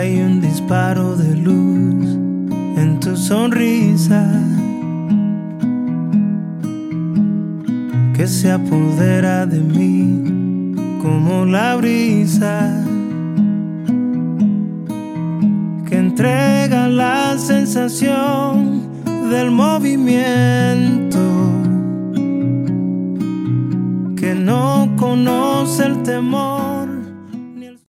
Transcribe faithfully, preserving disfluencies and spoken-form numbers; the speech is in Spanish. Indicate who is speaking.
Speaker 1: Hay un disparo de luz en tu sonrisa que se apodera de mí como la brisa que entrega la sensación del movimiento, que no conoce el temor